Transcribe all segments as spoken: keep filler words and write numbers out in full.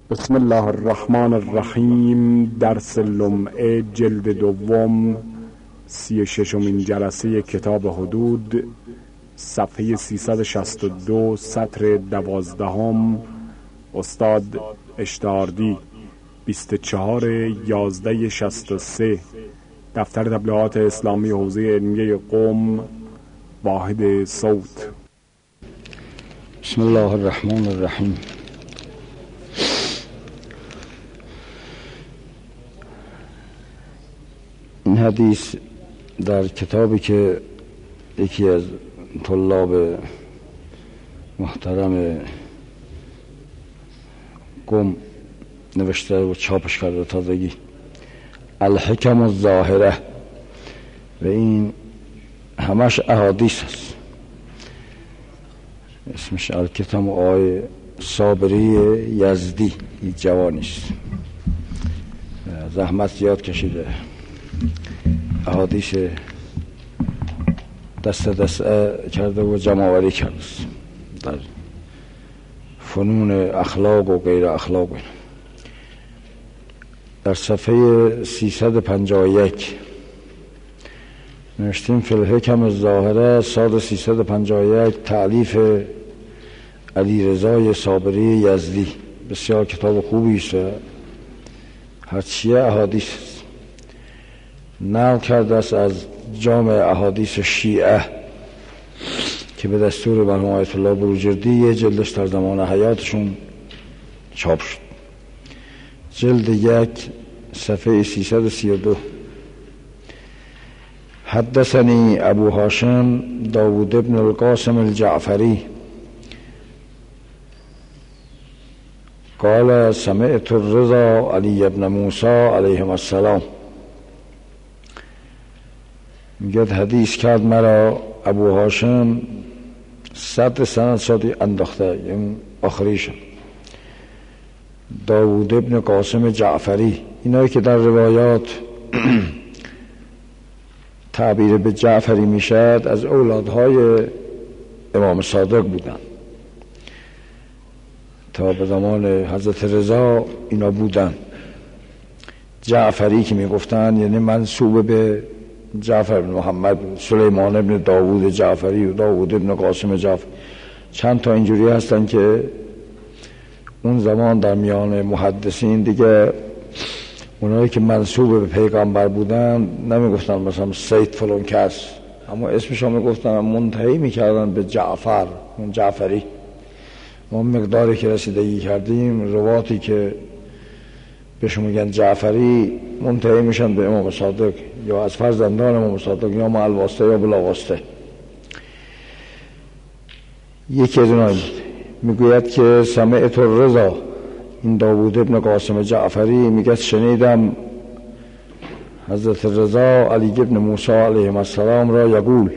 بسم الله الرحمن الرحیم. درس لمعه جلد دوم، سی و ششمین جلسه کتاب حدود، صفحه سیصد و شصت و دو، سطر دوازدهم. استاد اشتهاردی، بیست و چهار یازده شصت و سه، دفتر تبلیغات اسلامی حوزه علمیه قم، واحد صوت. بسم الله الرحمن الرحیم. این حدیث در کتابی که یکی از طلاب محترم قم نوشته و چاپش کرده تازگی، الحکم الظاهره، و این همش احادیث است. اسمش الکتم آقای صابری یزدی، این جوانیست، زحمت زیاد کشیده، احادیث دست دست کرده و جمع آوری کرده در فنون اخلاق و غیر اخلاق. در صفحه سیصد و پنجاه و یک نوشتیم فی الحکم الظاهره، سال سیصد و پنجاه و یک، تألیف علی رضای صابری یزدی. بسیار کتاب خوبی است، هرچیه احادیث است. نقل کرده است از جامع احادیث شیعه که به دستور مرحوم آیت الله بروجردی یه جلدش در زمان حیاتشون چاپ شد. جلد یک، صفحه سیصد و سی و دو. حدثنی ابو هاشم داود ابن القاسم الجعفری قال سمعت الرضا علی ابن موسی علیهم السلام. میگه حدیث کرد مرا ابو هاشم، صد سند شدی انداخته، این آخریشم، داود ابن قاسم جعفری. اینایی که در روایات تعبیر به جعفری میشد از اولادهای امام صادق بودن. تا به زمان حضرت رضا اینا بودن. جعفری که میگفتن یعنی منسوب به جعفر بن محمد، سلیمان ابن داوود جعفری و داوود ابن قاسم جعفری. چند تا اینجوری هستن که اون زمان در میان محدثین دیگه اونایی که منسوب به پیغمبر بودن نمیگفتن مثلا سید فلان کس، اما اسمش رو میگفتن، منتهی میکردن به جعفر، اون جعفری. ما مقداری که رسیدگی کردیم، رواتی که بهشون میگن جعفری منتهی میشن به امام صادق، یا از فرزندان امام صادق، یا مع الواسطه یا بلا واسطه. یکی از اونها میگوید که سمعت الرضا، این داوود ابن قاسم جعفری میگه شنیدم حضرت رضا علی ابن موسی علیه السلام را یقول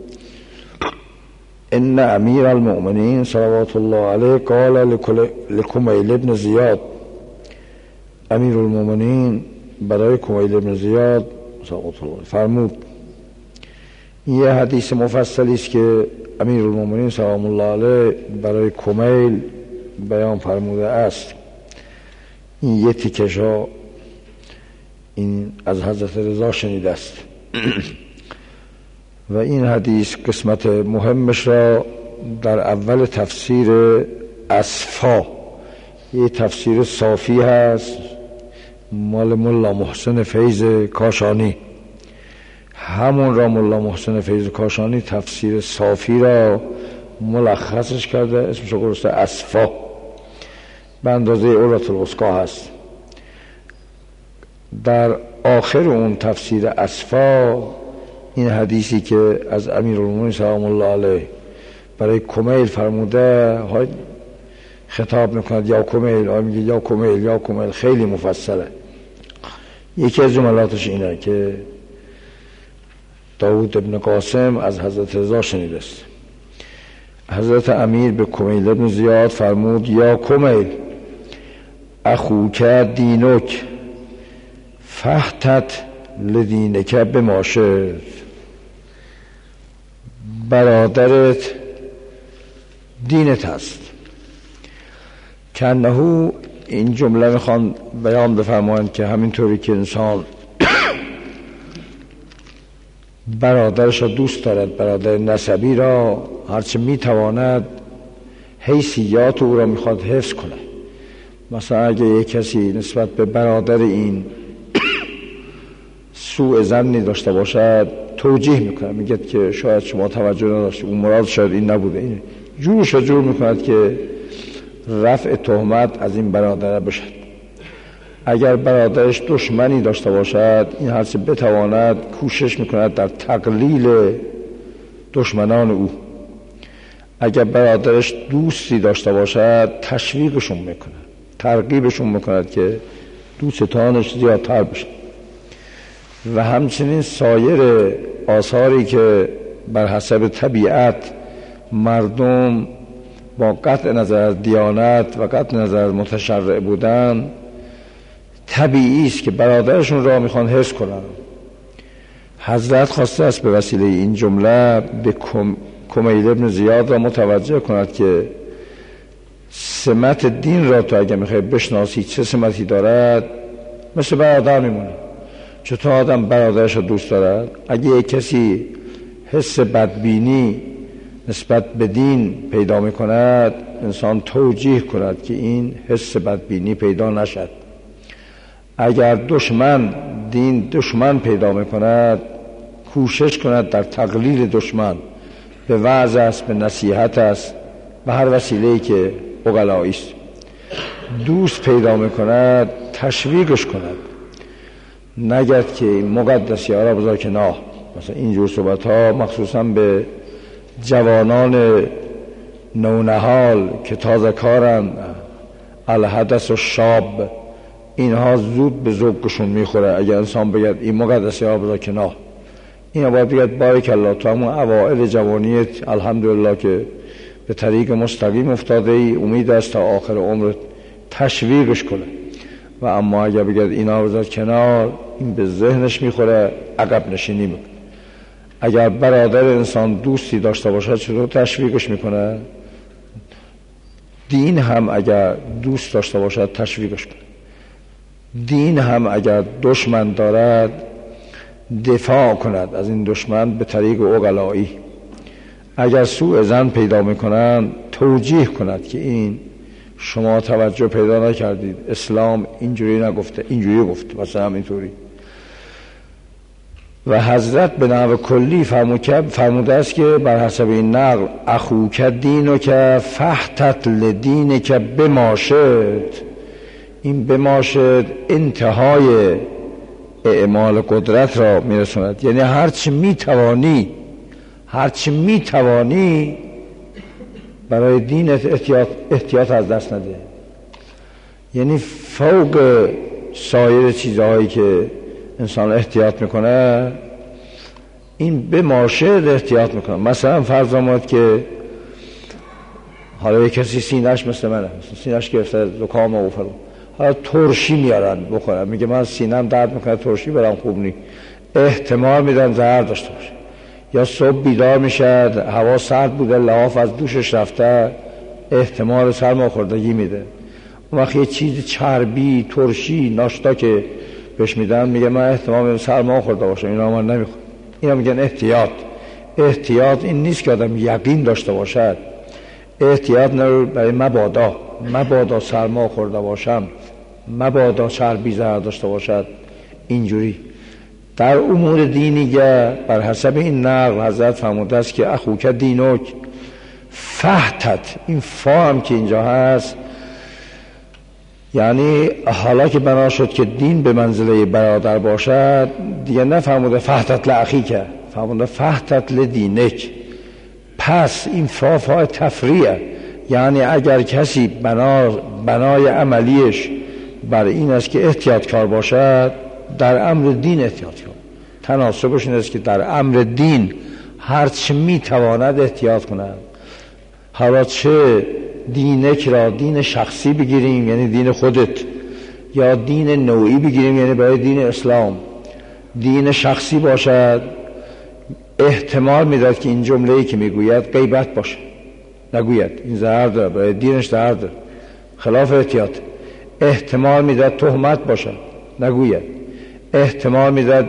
ان امیر المؤمنین صلوات الله علیه قال لکمیل ابن زیاد. امیر المؤمنین برای کمیل ابن زیاد صلوات الله فرمود. این یه حدیث مفصلی است که امیر المؤمنین سلام الله علیه برای کمیل بیان فرموده است. این یه تیکش ها این از حضرت رضا شنیده است. و این حدیث قسمت مهمش را در اول تفسیر اصفا، یه تفسیر صافی هست مال ملا محسن فیض کاشانی، همون را ملا محسن فیض کاشانی تفسیر صافی را ملخصش کرده، اسمش رو گذاشته اصفا، به اندازه اولت الوثقی هست. در آخر اون تفسیر اصفا این حدیثی که از امیرالمومنین سلام الله علیه برای کمیل فرموده های خطاب میکند، یا کمیل، های میگه یا کمیل یا کمیل، خیلی مفصله. یکی از جملاتش اینه که داود ابن قاسم از حضرت رضا شنیده است. حضرت امیر به کمیل ابن زیاد فرمود یا کمیل اخوک دینک فحتت لدینک بما شئت. برادرت دینت هست، کنهو این جمله میخوان بیان بفرمایند که همینطوری که انسان برادرش را دوست دارد، برادر نسبی را، هرچه میتواند حیثیات او را میخواد حفظ کنه. مثلا اگه یک کسی نسبت به برادر این سوء ظنی داشته باشد، توجیه میکنه، میگه که شاید شما توجه نداشتید، اون مراد شاید این نبوده، این جورش را جور میکند که رفع تهمت از این برادر بشد. اگر برادرش دشمنی داشته باشد، این هرچه بتواند کوشش میکند در تقلیل دشمنان او. اگر برادرش دوستی داشته باشد، تشویقشون میکند، ترغیبشون میکند که دوستانش زیادتر بشن. و همچنین سایر آثاری که بر حسب طبیعت مردم با قطع نظر از دیانت و قطع نظر از متشرع بودن، طبیعی است که برادرشون را میخوان حفظ کنن. حضرت خواسته است به وسیله این جمله به کم... کمیل ابن زیاد را متوجه کند که سمت دین را تو اگر میخوای بشناسی چه سمتی دارد، مثل برادر میمونه. چطور آدم برادرش را دوست دارد؟ اگه یک کسی حس بدبینی نسبت به دین پیدا میکند، انسان توجیه کند که این حس بدبینی پیدا نشد. اگر دشمن دین دشمن پیدا میکند، کوشش کند در تقلیل دشمن، به وعظ است، به نصیحت است، به هر وسیله‌ای که عقلایی است. دوست پیدا میکند، تشویقش کند، نگد که این مقدسی ها را بذار کنار. مثلا اینجور صحبت ها مخصوصا به جوانان نونهال که تازه کارن، الحدث و شاب، اینها زود به ذوقشون میخوره. اگر انسان بگد این مقدسی ها بذار کنار، این باید بگد بارک الله، تو همون اوائل جوانیت الحمدلله که به طریق مستقیم افتاده ای، امید است تا آخر عمرت تشویقش کنه. و اما اگر بگد اینا بذار کنار، این به ذهنش میخوره، عقب نشینی میکنه. اگر برادر انسان دوستی داشته باشد، چطور تشویقش میکنه؟ دین هم اگر دوست داشته باشد تشویقش کنه. دین هم اگر دشمن دارد دفاع کند از این دشمن به طریق عقلایی. اگر سوء ظن پیدا میکنند، توجیه کند که این شما توجه پیدا نکردید، اسلام اینجوری نگفته، اینجوری گفت، مثلا اینطوری. و حضرت به نحو کلی فرموده است که بر حسب این نقل اخوک دینک فحتت لدینک بماشد. این بماشد انتهای اعمال قدرت را میرسوند، یعنی هرچی میتوانی هرچی میتوانی برای دینت احتیاط, احتیاط از دست نده. یعنی فوق سایر چیزهایی که انسان احتیاط میکنه، این به ماشد احتیاط میکنه. مثلا فرض آمد که حالا یک کسی سینه‌اش مثل منه، سینه‌اش گرفته زکام و فلان، حالا ترشی میارن بخورن، میگه من سینه‌ام درد میکنه ترشی برام خوب نی، احتمال میدن زهر داشته باشه. یا صبح بیدار میشد هوا سرد بوده، لحاف از دوشش رفته، احتمال سرماخوردگی میده. اون وقت یه چیز چربی، ترشی، ناشتا که بهش میدن، میگه من احتمال سرما خورده باشم، اینا من نمیخورم. اینا میگن احتیاط. احتیاط این نیست که آدم یقین داشته باشد. احتیاط نه برای مبادا مبادا سرما خورده باشم، مبادا چربی زهر داشته باشد. اینجوری در امور دینیه بر حسب این نقل حضرت فرموده است که اخوک دینک فحتت. این فا هم که اینجا هست، یعنی حالا که بنا شد که دین به منزله برادر باشد، دیگه نه فرموده فحتت لاخیک، فرموده فحتت لدینک. پس این فا فا تفریعه، یعنی اگر کسی بنا بنای عملیش بر این است که احتیاط کار باشد، در امر دین احتیاط کن. تناسبش این است که در امر دین هرچی میتواند احتیاط کند. حالا چه دینک را دین شخصی بگیریم یعنی دین خودت، یا دین نوعی بگیریم یعنی برای دین اسلام. دین شخصی باشد، احتمال میداد که این جمله‌ای که میگوید غیبت باشه، نگوید، این زهر داره، برای دینش زهر داره، خلاف احتیاط. احتمال میداد تهمت باشد نگوید، احتمال میداد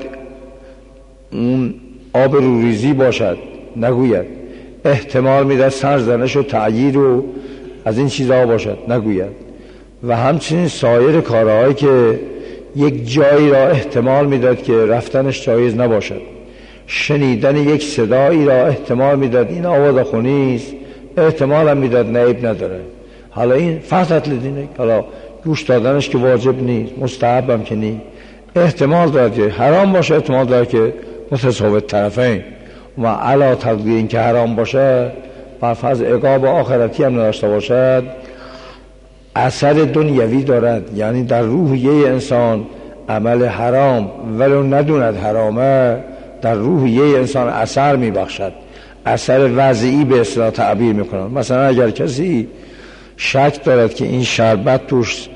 اون آب روریزی باشد نگوید، احتمال میداد سرزنش و تعییر و از این چیزها باشد نگوید. و همچنین سایر کارهایی که یک جایی را احتمال میداد که رفتنش جایز نباشد، شنیدن یک صدایی را احتمال میداد این آواز خونی است، احتمال هم میداد عیب نداره. حالا این فقط لدینه، حالا گوش دادنش که واجب نیست، مستحب هم که نیست، احتمال دارد که حرام باشه، احتمال دارد که متساوت طرفین. و علا تقدیر این که حرام باشه بر فرض عقاب آخرتی هم نداشته باشد، اثر دنیوی دارد. یعنی در روح یه انسان عمل حرام ولو ندوند حرامه در روح یه انسان اثر میبخشد، اثر وضعی به اصطلاح تعبیر میکنند. مثلا اگر کسی شک دارد که این شربت توش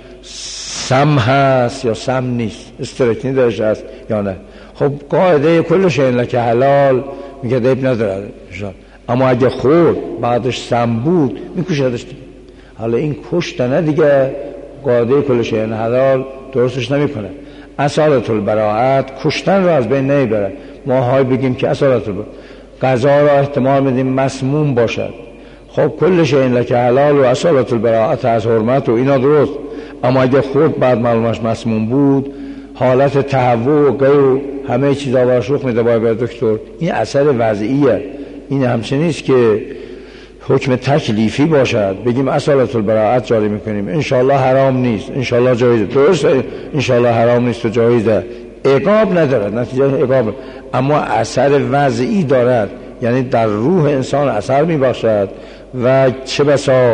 سم هست یا سم نیست، استرکنی درش هست یا نه، خب قاعده کل شیء که حلال میگه عیب نداره، اما اگه خورد بعدش سم بود میکشدش دیگه. حالا این کشتنه دیگه قاعده کل شیء حلال درستش نمیکنه. اصالت البراءت کشتن رو از بین نمیبره. ما های بگیم که اصالت البراءت غذا را احتمال میدیم مسموم باشد، خب کل شیء که حلال و اصالت البراءت از حرمت و اینا درست، اما اگه خورد بعد معلومش مسموم بود، حالت تهوع و غیر همه چیزا براش رخ میده باید دکتر. این اثر وضعیه. این همچنین نیست که حکم تکلیفی باشد بگیم اصالت البراءت جاری میکنیم انشالله حرام نیست انشالله جایزه، درسته انشالله حرام نیست و جایزه، عقاب ندارد، نتیجه عقاب، اما اثر وضعی دارد، یعنی در روح انسان اثر میبخشد و چه بسا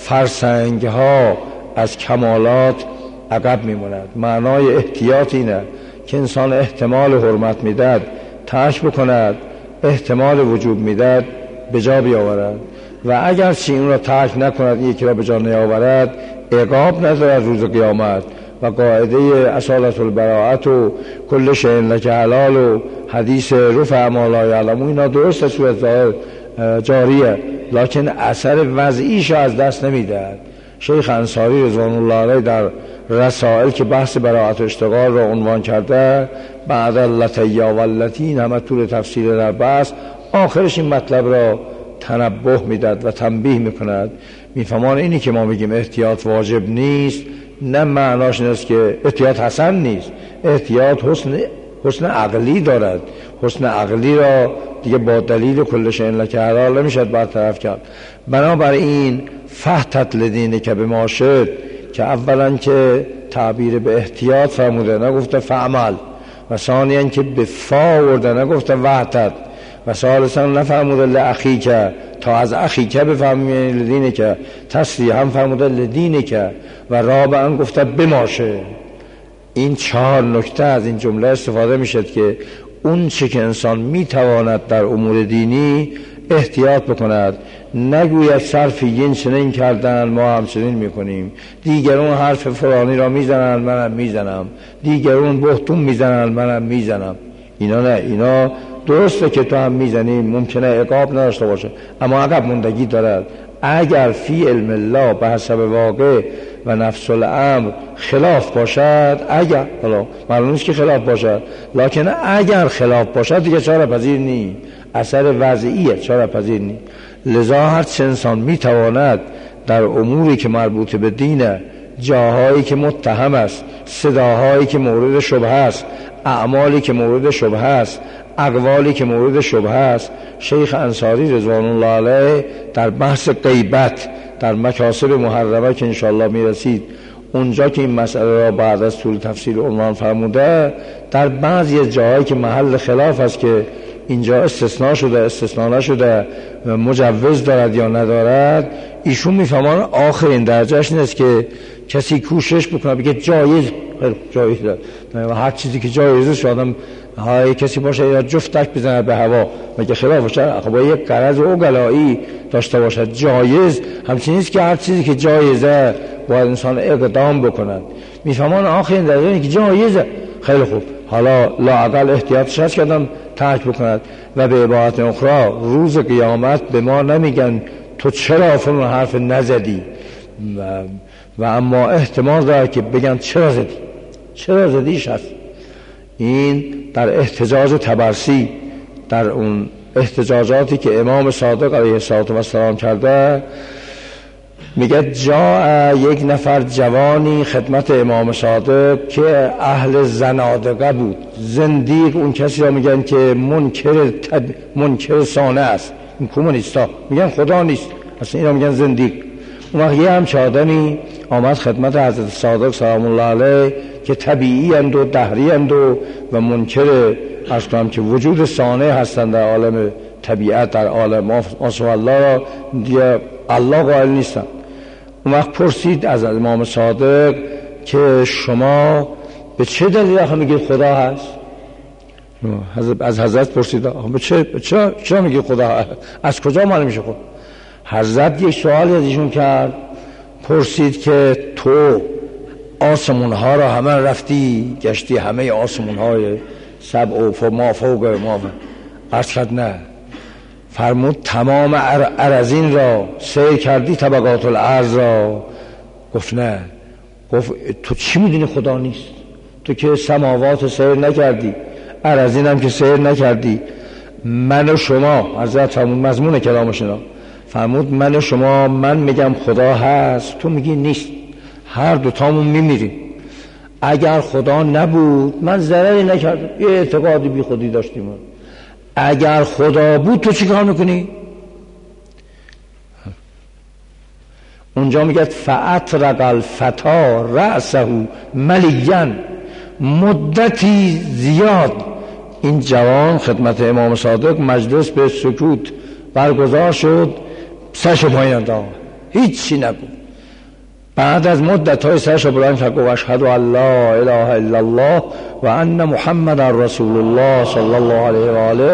فرسنگ ها از کمالات عقب میموند. معنای احتیاط اینه که انسان احتمال حرمت میداد ترک بکند، احتمال وجوب میداد به جا بیاورد، و اگر چی اون را ترک نکند یکی را به جا نیاورد عقاب ندارد روز قیامت. و قاعده اصالت البراءت و کل شیء که حلال و حدیث رفع ما لا یعلمون اینا درست صورت ظاهر جاریه، لکن اثر وضعیش از دست نمیدهد. شیخ انصاری رضوان الله علیه در رسائل که بحث براءت و اشتغال را عنوان کرده، بعد اللتیا واللتین همه طول تفسیر در بحث آخرش این مطلب را تنبه میداد و تنبیه میکند. میفهمان اینی که ما میگیم احتیاط واجب نیست، نه معناش نیست که احتیاط حسن نیست، احتیاط حسن حسن عقلی دارد. حسن عقلی را دیگه با دلیل کل شیء که حلال نمیشد برطرف کرد. بنابراین فحتت لدینه که به ما شد که اولا که تعبیر به احتیاط فرموده نگفته فعمل، و ثانیاً که به فا ورده نگفته وحتت، و ثالثاً نفرموده لأخیکه تا از اخیکه بفهمیم لدینه که، تصریحاً فرموده لدینه که، و رابعاً گفته بماشه. این چهار نکته از این جمله استفاده میشد که اون چه که انسان میتواند در امور دینی احتیاط بکند، نگوید صرف این چنین کردن ما همچنین میکنیم، دیگرون حرف فلانی را میزنن منم میزنم، دیگرون بهتون میزنن منم میزنم. اینا نه، اینا درسته که تو هم میزنی ممکنه عقاب نداشته باشه اما عقب موندگی دارد. اگر فی علم الله به حسب واقع و نفس الامر خلاف باشد، اگر حالا معلوم نیست که خلاف باشد، لکن اگر خلاف باشد دیگه چاره پذیر نیست، اثر وضعیه چاره پذیر نیست. لذا هر چه انسان میتواند در اموری که مربوط به دینه، جاهایی که متهم است، صداهایی که مورد شبهه است، اعمالی که مورد شبهه است، اقوالی که مورد شبهه است، شیخ انصاری رضوان الله علیه در بحث غیبت در مکاسب محرمه که انشاءالله میرسید اونجا که این مسئله را بعد از طول تفصیل عنوان فرموده، در بعضی جاهایی که محل خلاف است که اینجا استثناء شده استثناء نشده مجوز دارد یا ندارد، ایشون میفهمان آخرین درجهش نیست که کسی کوشش بکنه بگه جایز جایز دارد، هر چیزی که جایزه شادم های کسی باشه یا جفتک بزنه به هوا مگه خلاف باشه، خب با یک قرض و گلایی داشته باشد. جایز همچنین است که هر چیزی که جایزه باید انسان اقدام بکند. میفهمان آخرین درجه که جایزه، خیلی خوب، حالا لااقل احتیاطش هست که آدم ترک بکند. و به عبارت اخرى روز قیامت به ما نمیگن تو چرا فلان حرف نزدی، و اما احتمال داره که بگن چرا زدی چرا زدیش هست. این در احتجاج طبرسی، در اون احتجاجاتی که امام صادق علیه السلام کرده، میگه جا یک نفر جوانی خدمت امام صادق که اهل زنادقه بود. زندیق اون کسی را میگن که منکر تب... منکر سانه است. این کمونیستا میگن خدا نیست، اصلا اینا میگن زندیق. اون وقت یه همچه آدمی آمد خدمت حضرت صادق سلام الله علیه که طبیعی اند و دهری اند و, و منکر از کنم که وجود سانه هستند در عالم طبیعت، در عالم آسف الله را دیگه الله قائل نیستن. اون وقت پرسید از امام صادق که شما به چه دلیل آخه میگید خدا هست؟ از حضرت پرسید به چه چرا چرا میگید خدا هست؟ از کجا معلوم میشه خود؟ حضرت یک سوالی از ایشون کرد، پرسید که تو آسمون ها را همه رفتی گشتی، همه آسمون های سبع و ما فوق ما عرض کرد نه. فرمود تمام ارضین را سیر کردی، طبقات الارض را؟ گفت نه. گفت تو چی میدونی خدا نیست؟ تو که سماوات سیر نکردی، ارضین هم که سیر نکردی. من و شما، حضرت فرمود مضمون کلامش اینا، فرمود من و شما، من میگم خدا هست، تو میگی نیست، هر دوتامون میمیریم. اگر خدا نبود من ضرری نکردم، یه اعتقادی بی خودی داشتیم. اگر خدا بود تو چی کار میکنی؟ اونجا میگه فأطرق الفتا رأسه ملیا، مدتی زیاد این جوان خدمت امام صادق مجلس به سکوت برگزار شد، سرش پایین انداخت، هیچی نگو. بعد از مدت های سرش بلند کرد گفت اشهد ان لا اله الا الله و ان محمد رسول الله صلی الله علیه و آله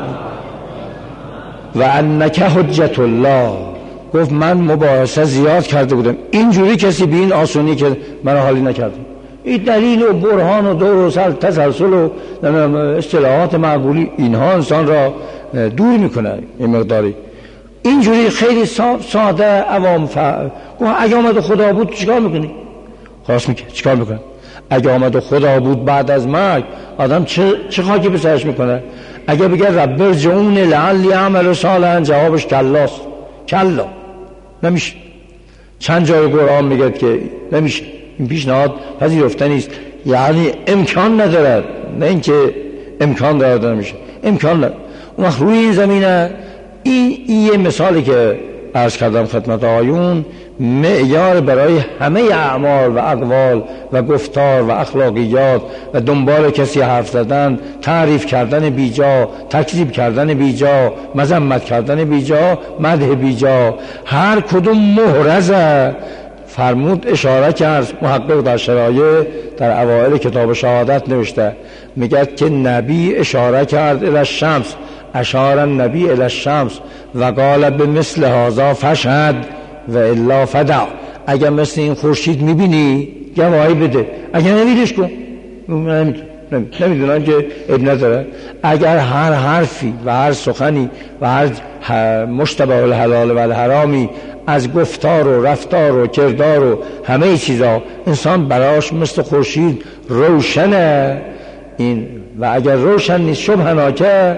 و انک حجت الله. گفت من مباحثه زیاد کرده بودم، اینجوری کسی به این آسونی که من حالی نکردم. این دلیل و برهان و دور و سل تسلسل و اصطلاحات معقولی اینها انسان را دور میکنه. این مقداری اینجوری خیلی ساده عوام فهم. گفت اگه آمد خدا بود چیکار میکنی؟ خواست میکنه چیکار میکنه؟ اگه آمد خدا بود بعد از مرگ آدم چه چه خاکی به سرش میکنه؟ اگه بگه رب ارجعون لعلی اعمل صالحا، جوابش کلاست. کلا نمیشه. چند جای قرآن میگه که نمیشه، این پیشنهاد پذیرفته نیست، یعنی امکان ندارد، نه اینکه امکان دارد نمیشه، امکان ندارد. اون وقت روی این زمینه این این یه مثالی که عرض کردم خدمت آیون، معیار برای همه اعمال و اقوال و گفتار و اخلاقیات و دنبال کسی حرف زدن، تعریف کردن بیجا، تکذیب کردن بیجا، مذمت کردن بیجا، مدح بیجا، هر کدوم محرزه. فرمود اشاره کرد محقق در شرایع در اوائل کتاب شهادت نوشته، میگه که نبی اشاره کرد الی الشمس، اشار النبی الی الشمس و قال به مثل هذا فشهد و الا فدع. اگر مثل این خورشید میبینی گواهی بده، اگر نمیدیش کن. نمیدونن که اب نداره. اگر هر حرفی و هر سخنی و هر مشتبه الحلال و الحرامی از گفتار و رفتار و کردار و همه چیزا انسان براش مثل خورشید روشنه، این و اگر روشن نیست شبهناکه،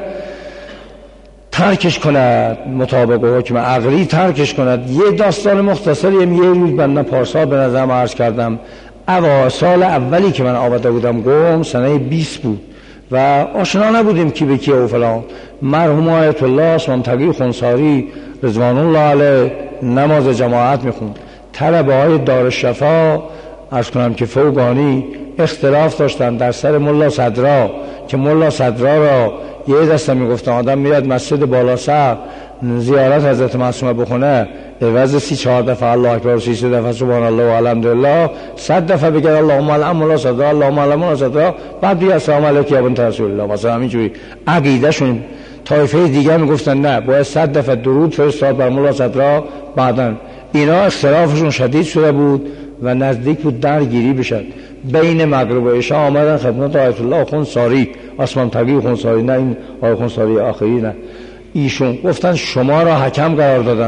ترکش کند، مطابق حکم عقلی ترکش کند. یه داستان مختصری هم یه روز بنده پارسال به نظرم عرض کردم. اوا سال اولی که من آمده بودم قم سنه بیست بود و آشنا نبودیم کی به کی و فلان. مرحوم آیت الله اسمام تقی خونساری رضوان الله علیه نماز جماعت میخوند. طلبه های دارالشفا عرض کنم که فوقانی اختلاف داشتن در سر ملا صدرا، که ملا صدرا را یه دسته میگفتن آدم میاد مسجد بالا سر زیارت حضرت معصومه بخونه، عوض سی چهار دفعه الله اکبر و سی سه دفعه سبحان الله و الحمدلله صد دفعه بگه اللهم الحمد ملا صدرا اللهم الحمد ملا صدرا، بعد دیگه السلام علیک یا بنت رسول الله. مثلا همینجوری عقیدهشون. طایفه دیگه میگفتن نه باید صد دفعه درود فرستاد بر ملا صدرا. بعدن اینا اختلافشون شدید شده بود و نزدیک بود درگیری بشد. بین مغرب و عشاء آمدن خدمت آیت الله خونساری اسمام تقی خونساری، نه این آیت خونساری آخری، نه ایشون گفتن شما را حکم قرار دادن،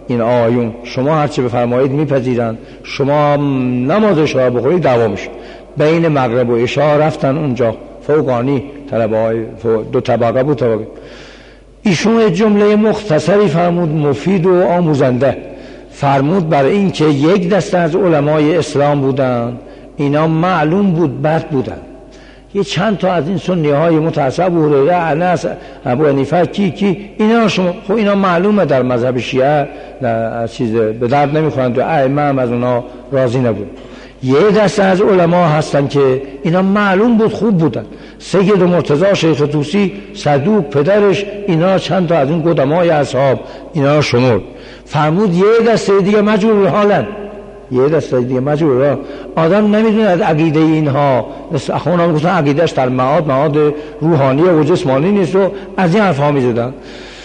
این آیون شما هرچی بفرمایید میپذیرن، شما نماز عشاء بخورید دعوا میشه. بین مغرب و عشاء رفتن اونجا فوقانی طلبه های دو طبقه بود طبقه. ایشون جمله مختصری فرمود مفید و آموزنده. فرمود برای این که یک دسته از علمای اسلام بودن، اینا معلوم بود بد بودن. یه چند تا از این سنی های متعصب ابو هریره، انس، ابو حنیفه کی کی اینا شما خب اینا معلومه در مذهب شیعه چیز به درد نمیخورند و ائمه هم از اونا راضی نبود. یه دسته از علما هستن که اینا معلوم بود خوب بودن. سید مرتضی شیخ طوسی صدوق پدرش، اینا چند تا از این قدمای اصحاب اینا شمرد. فرمود یه دسته دیگه مجبور حالن، یه دسته دیگه مجبور. آدم نمیدونه عقیده اینها، مثل اخوانم گفتن عقیدهش در معاد معاد روحانی و جسمانی نیست و از این حرفا میزدن.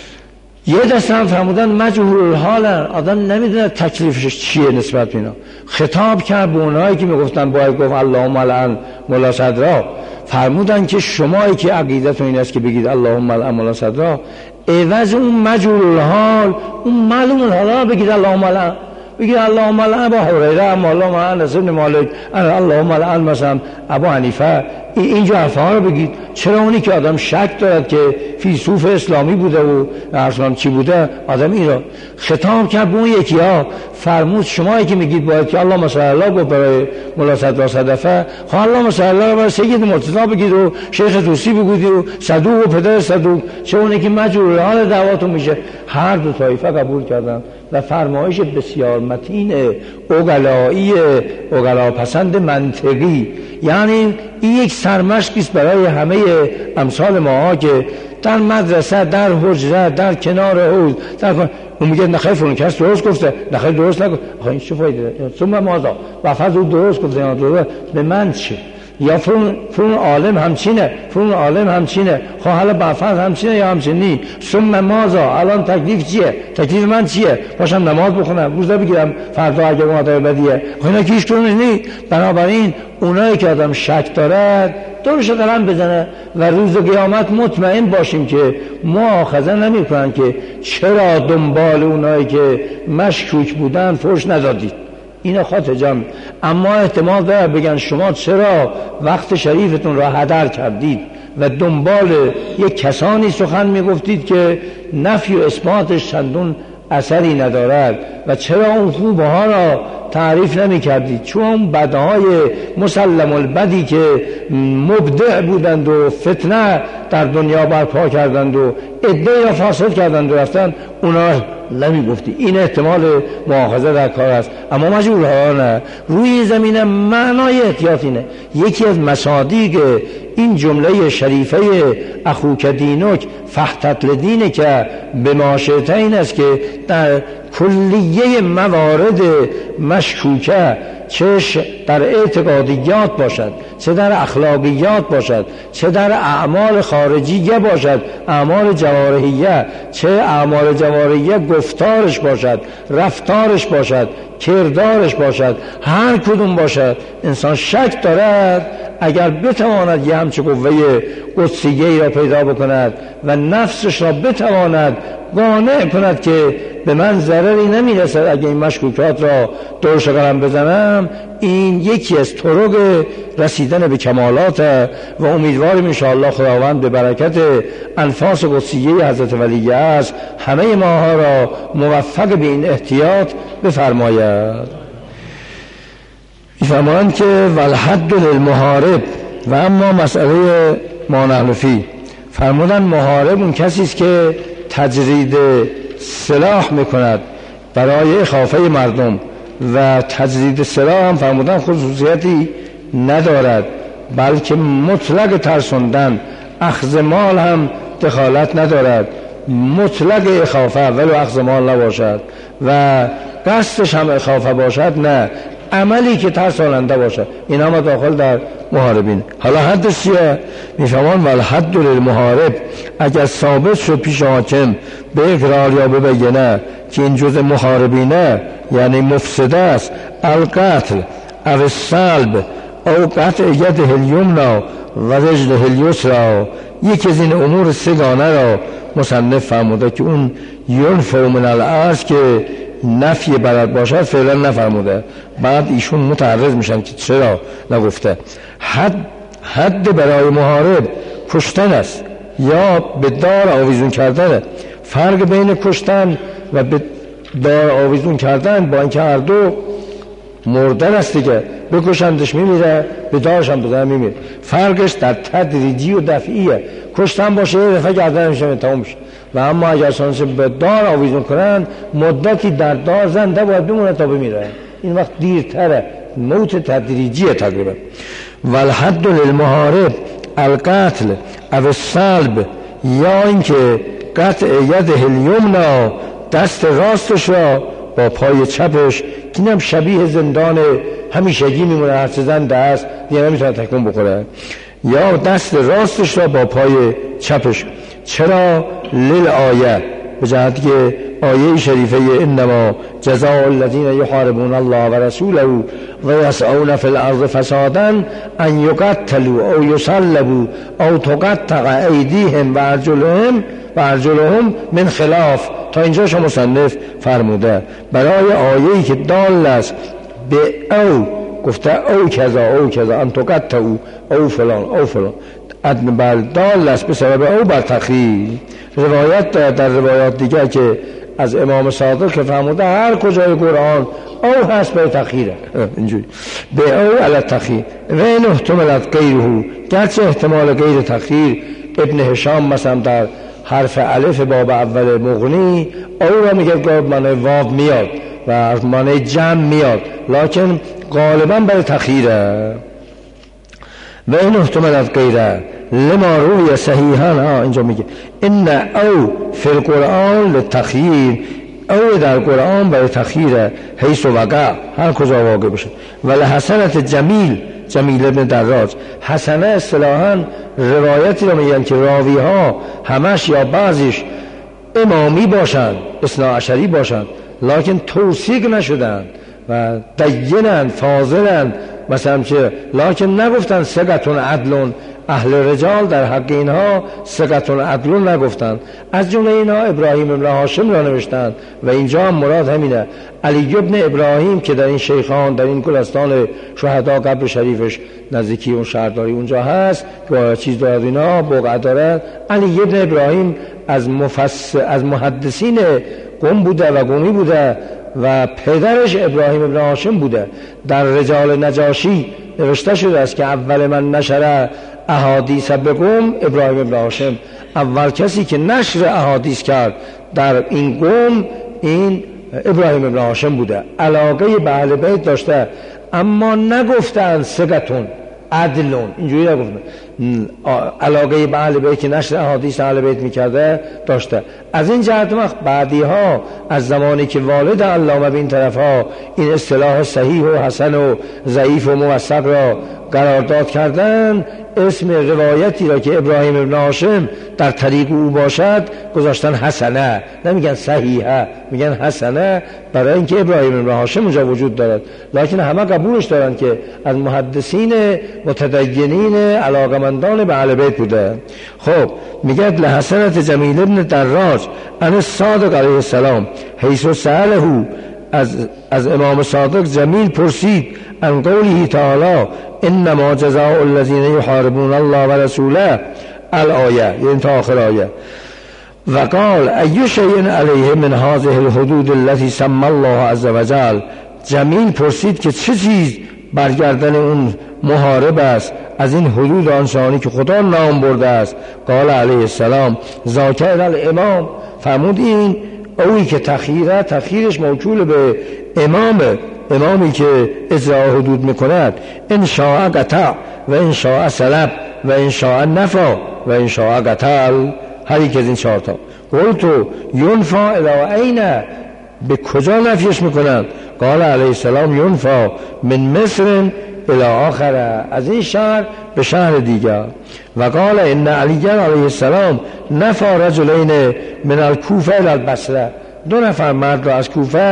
یه دسته هم فرمودن مجهول حالن، آدم نمیدونه تکلیفش چیه نسبت به اینا. خطاب کرد به اونایی که میگفتن باید گفت اللهم لعن ملا صدرا. فرمودن که شمایی که عقیدتون این است که بگید اللهم لعن ملا صدرا، عوض اون مجهول حال اون معلوم الحال بگید اللهم لعن، بگید اللهم لعن ابو هریره، اللهم لعن انس بن مالک، اللهم لعن مثلا ابو حنیفه. اینجا حرفا رو بگید. چرا اونی که آدم شک دارد که فیلسوف اسلامی بوده و اصلا چی بوده، آدم این رو خطاب کرد به اون یکی ها. فرمود شمایی که میگید باید که اللهم صل علی الله برای مولا صدرا صدفه، خواه اللهم صل علی الله برای سید مرتضی بگید و شیخ طوسی بگید و صدوق و پدر صدوق. چه اونی که مجبور حال دعواتون میشه. هر دو طایفه قبول کردن و فرمایش بسیار متین عقلایی عقلا پسند منطقی. یعنی این یک سرمشقی است برای همه امثال ما که در مدرسه، در حجره، در کنار حوض، در اون میگه نخیر فلان کس درست گفته، نخیر درست نگفته. آخه این چه فایده داره؟ ثم ماذا؟ و فرض او درست گفته یا درست به من چه؟ یا فلان فلان عالم همچینه، فلان عالم همچینه، خب حالا با فرض همچینه یا همچینی. ثم ماذا؟ الان تکلیف چیه؟ تکلیف من چیه؟ باشم نماز بخونم، روزه بگیرم، فردا اگه اومده بدیه. خب اینا که هیچ کدوم نیست. بنابراین اونایی که آدم شک دارد دورش قلم بزنه و روز قیامت مطمئن باشیم که مؤاخذه نمی‌کنن که چرا دنبال اونایی که مشکوک بودن فرش ندادید. اینا خاطر جمع. اما احتمال داره بگن شما چرا وقت شریفتون را هدر کردید و دنبال یک کسانی سخن میگفتید که نفی و اثباتش چندون اثری ندارد و چرا اون خوبه ها را تعریف نمی کردید، چون بدهای مسلم البدی که مبدع بودند و فتنه در دنیا برپا کردند و عده را فاسد کردند و رفتند، اونا نمی گفتی. این احتمال مؤاخذه در کار است. اما مجبور ها نه. روی زمین معنای احتیاطینه. یکی از مصادیق این جمله شریفه اخوک دینک فحتت لدینه که به ماشته این است که در کلیه موارد مشکوکه، چه در اعتقادیات باشد، چه در اخلاقیات باشد، چه در اعمال خارجیه باشد، اعمال جوارحیه، چه اعمال جوارحیه گفتارش باشد، رفتارش باشد، کردارش باشد، هر کدوم باشد، انسان شک دارد اگر بتواند یه همچه قوه قدسیه‌ای را پیدا بکند و نفسش را بتواند قانع کند که به من ضرری نمیرسد اگه این مشکوکات را دورش قلم بزنم، این یکی از طرق رسیدن به کمالات و امیدواریم انشاءالله خداوند به برکت انفاس قدسیه حضرت ولی است همه ماها را موفق به این احتیاط بفرماید. میفرمایند که والحد للمحارب و اما مسئله ما نحن فی، فرمودن محارب اون کسی است که تجرید سلاح میکند برای اخافه مردم و تجرید سلاح هم فرمودن خصوصیتی ندارد، بلکه مطلق ترسوندن، اخذ مال هم دخالت ندارد، مطلق اخافه ولو اخذ مال نباشد و قصدش هم اخافه باشد، نه عملی که ترساننده باشد، این هم داخل در محاربین. حالا حدش چیه؟ میفهمان والحد للمحارب، اگر ثابت شد پیش حاکم به اقرار یا به بینه که این جز محاربینه یعنی مفسده است، القتل او السلب او قطع ید الیمنا و رجل الیسرا، یکی از این امور سگانه را مصنف فرموده که اون ینفع من الارض که نفی بلد باشد فعلا نفرموده. بعد ایشون متعرض میشن که چرا نگفته. حد حد برای محارب کشتن است یا به دار آویزون کردن. فرق بین کشتن و به دار آویزون کردن با اینکه هر دو مردن است دیگه، بکشندش میمیره، به دارش هم بزنن میمیره. فرقش در تدریجی و دفعیه. کشتن باشه یه دفعه گردن میشه تمام میشه، و اما اگر سانسه به دار آویزون کنن مدتی در دار زنده باید بمونه تا بمیره. این وقت دیرتره، موت تدریجیه تقریبا. والحد للمحارب القتل او الصلب، یا اینکه قطع یده الیمنا، دست راستش را با پای چپش، که اینم شبیه زندان همیشگی میمونه، هر چه زنده است دیگه نمیتونه تکون بخوره، یا دست راستش را با پای چپش. چرا؟ لیل آیه، به جهت که آیه شریفه انما جزاء الذین یحاربون الله و رسوله و یسعون فی الارض فسادا ان یقتلوا او یصلبوا او تقطع ایدیهم و ارجلهم و ارجلهم من خلاف. تا اینجا شما مصنف فرموده برای آیه‌ای که دال است به او، گفته او کذا او کذا ان تقطعوا او فلان او فلان، بل دال است به سبب او بر تخییر. روایت در, در روایات دیگر که از امام صادق که فرموده هر کجای قرآن او هست به تخییره، اینجوری به او علی تخییر و این احتمالت غیره، گرچه احتمال غیر تخییر. ابن هشام مثلا در حرف الف باب اول مغنی او را میگه که معنی واو میاد و معنی جمع میاد، لکن غالبا برای تخییره. و این احتمالت غیره لما روی صحیحان، ها اینجا میگه ان او فی القرآن لتخییر، او در قرآن برای تخییره، حیث وقع، هر کجا واقع بشه. و لحسنت جمیل، جمیل ابن دراج. حسنه اصطلاحاً روایتی رو میگن که راوی ها همش یا بعضیش امامی باشند، اثنا عشری باشند، لکن توثیق نشدن و دینن فاضلن، مثلا چه، لکن نگفتن ثقتون عدلون، اهل رجال در حق اینها ثقتون عدلون نگفتن. از جمله اینها ابراهیم ابن هاشم را نوشتند و اینجا هم مراد همینه. علی ابن ابراهیم که در این شیخان، در این گلستان شهدا قبر شریفش نزدیکی اون شهرداری اونجا هست که چیز دارد اینا بقعه دارد. علی ابن ابراهیم از مفسر از محدثین قم بوده و قمی بوده و پدرش ابراهیم ابن هاشم بوده. در رجال نجاشی نوشته شده است که اول من نشر احادیث بقم ابراهیم ابن هاشم، اول کسی که نشر احادیث کرد در این قم این ابراهیم ابن هاشم بوده. علاقه به اهل بیت داشته، اما نگفتن ثقتون عدلون، اینجوری نگفتن. علاقه به اهل بیت که نشر احادیث اهل بیت میکرده داشته. از این جهت وقت بعدی ها از زمانی که والد علامه به این طرف ها این اصطلاح صحیح و حسن و ضعیف و موثق را قرارداد کردن، اسم روایتی را که ابراهیم ابن هاشم در طریق او باشد گذاشتن حسنه، نمیگن صحیحه، میگن حسنه، برای اینکه ابراهیم ابن هاشم اونجا وجود دارد. لکن همه قبولش دارن که از محدثین متدینین علاقمندان به اهل بیت بوده. خب میگه لحسنت جمیل ابن دراج عن الصادق علیه السلام حیث سأله، از از امام صادق جمیل پرسید ان قوله تعالی انما جزاء الذین یحاربون الله و رسوله الآیه، یعنی تا آخر آیه. و قال ای شیء علیه من هذه الحدود التي سمى الله عز وجل. جمیل پرسید که چه چیز برگردن اون محارب است از این حدود آنچنانی که خدا نام برده است. قال علیه السلام ذاکر الامام، فرمود این اویی که تخییره، تخییرش موکول به امامه، امامی که اجرا حدود میکند. ان شاء قطع و ان شاء سلب و ان شاء نفع و ان شاء قتل، هر یک از این چهار تا. قلت ینفع الی این، به کجا نفیش میکنند؟ قال علیه السلام ینفع من مصر الی آخر، از این شهر به شهر دیگر. و قال ان علی علیه السلام نفع رجلین من الکوفه الی البصره، دو نفر مرد را از کوفه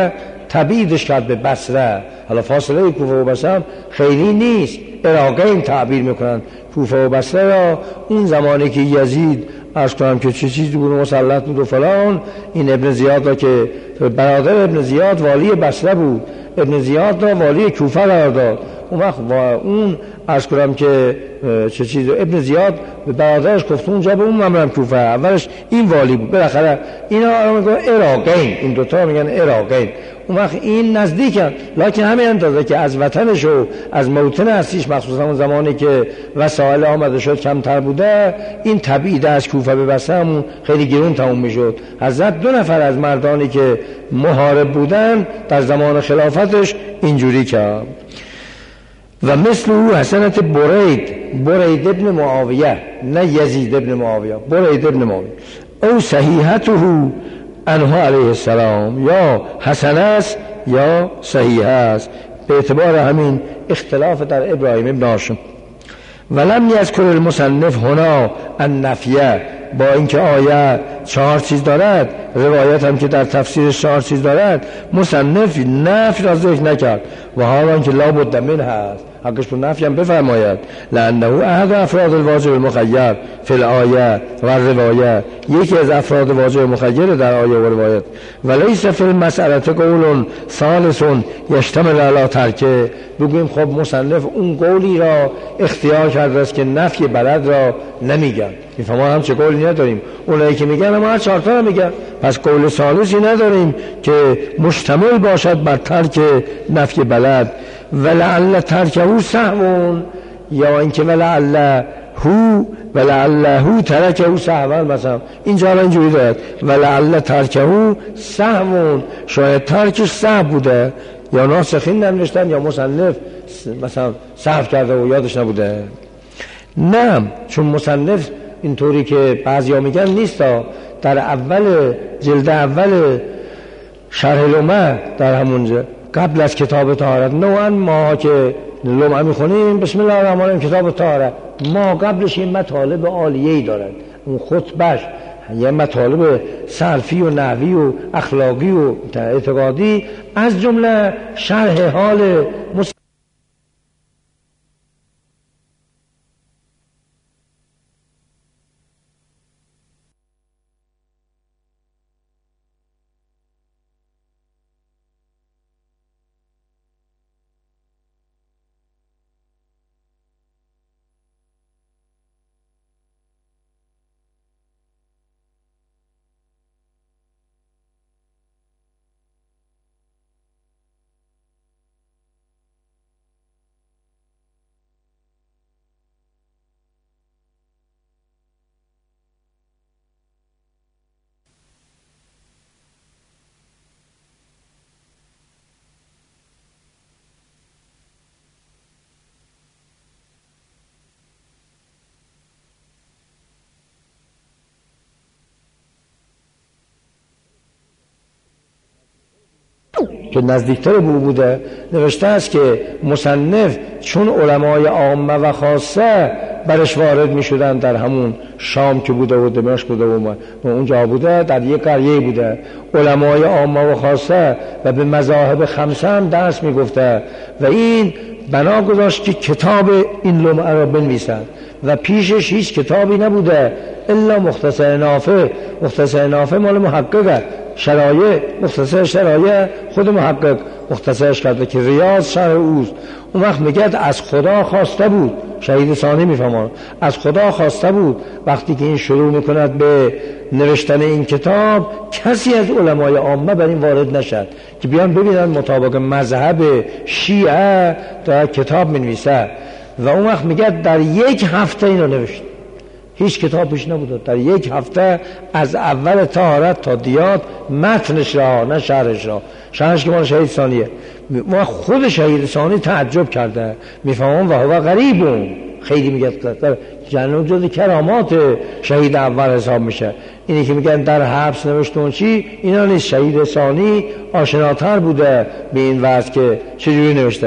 تبعیدش کرد به بصره. حالا فاصله کوفه و بصره خیلی نیست، عراقین تعبیر میکنن کوفه و بصره را. اون زمانی که یزید عرض کنم که چه چیزی بود مسلط بود و فلان، این ابن زیاد را که برادر ابن زیاد والی بصره بود، ابن زیاد را والی کوفه قرار داد. اون وقت اون عرض کنم که چه چیز ابن زیاد به برادرش گفت اونجا به اون مملکت کوفه، اولش این والی بود، بالاخره اینا میگن عراقین، این دوتا میگن عراقین. اون وقت این نزدیکن، لکن همین اندازه که از وطنش و از موطن اصلیش مخصوصا اون زمانی که وسایل آمده شد کمتر بوده، این تبعید از کوفه به بصره همون خیلی گرون تموم میشد. حضرت دو نفر از مردانی که محارب بودن در زمان خلافتش اینجوری کرد. و مثل او حسنت برید، برید ابن معاویه، نه یزید ابن معاویه، برید ابن معاویه، او صحیحته عنه علیه السلام، یا حسن است یا صحیح است، به اعتبار همین اختلاف در ابراهیم ابن هاشم. ولم یذکر المصنف هنا النفیه، با اینکه آیه چهار چیز دارد، روایت هم که در تفسیر چهار چیز دارد، مصنف نفی را ذکر نکرد. و حالا که لا بد من هست، حقش تو نفی هم بفرماید، لانه احد افراد الواجب المخیر فی الآیه و روایه، یکی از افراد واجب مخیر در آیه و روایت. ولیس فی المسأله قول ثالث یشتمل علی ترکه، بگویم خب مصنف اون قولی را اختیار کرده است که نفی بلد را نمیگن، میفهمم هم چه قولی نداریم، اونایی که میگن ما هر چهار تا میگن، پس قول ثالثی نداریم که مشتمل باشد بر ترک نفی بلد. ولعل ترکه سهون، یا اینکه ولعل هو ولعل هو ترکه سهون، مثلا اینجا را اینجوری دارد ولعل ترکه سهون، شاید ترکش سهو بوده، یا ناسخین ننوشتن یا مصنف مثلا سهو کرده و یادش نبوده. نه، چون مصنف اینطوری که بعضیا میگن نیست، در اول جلد اول شرح لمعه در همونجا قبل از کتاب طهارت، نوعا ما که لمعه میخونیم بسم الله الرحمن الرحیم کتاب طهارت، ما قبلش این مطالب عالیه‌ای دارد، اون خطبهش یه مطالب صرفی و نحوی و اخلاقی و اعتقادی، از جمله شرح حال مس... که نزدیکتر به او بوده، نوشته است که مصنف چون علمای عامه و خاصه برش وارد می شدن، در همون شام که بوده و دمشق بوده و اونجا بوده، در یک قریه بوده، علمای عامه و خاصه و به مذاهب خمسه هم درس می گفته و این بنا گذاشت که کتاب این لمعه را بنویسند و پیشش هیچ کتابی نبوده الا مختصر نافع. مختصر نافع مال محققه، شرایع مختصر شرایع خود محقق مختصرش کرده که ریاض شرح اوست. اون وقت میگه از خدا خواسته بود، شهید ثانی میفهمان، از خدا خواسته بود وقتی که این شروع میکند به نوشتن این کتاب، کسی از علمای عامه بر این وارد نشد که بیان ببینن مطابق مذهب شیعه در کتاب منویسه. و اون وقت میگه در یک هفته اینو نوشت، هیچ کتاب پیش نبوده، در یک هفته از اول طهارت تا دیات متنش را، نه شرحش را، شرحش که مال شهید ثانیه. ما خود شهید ثانی تعجب کرده، میفهمون و هو غریبون، خیلی میگه جنون جز کرامات شهید اول حساب میشه. اینی که میگن در حبس نوشتون چی، اینا نیست، شهید ثانی آشناتر بوده به این وضع که چجوری نوشته.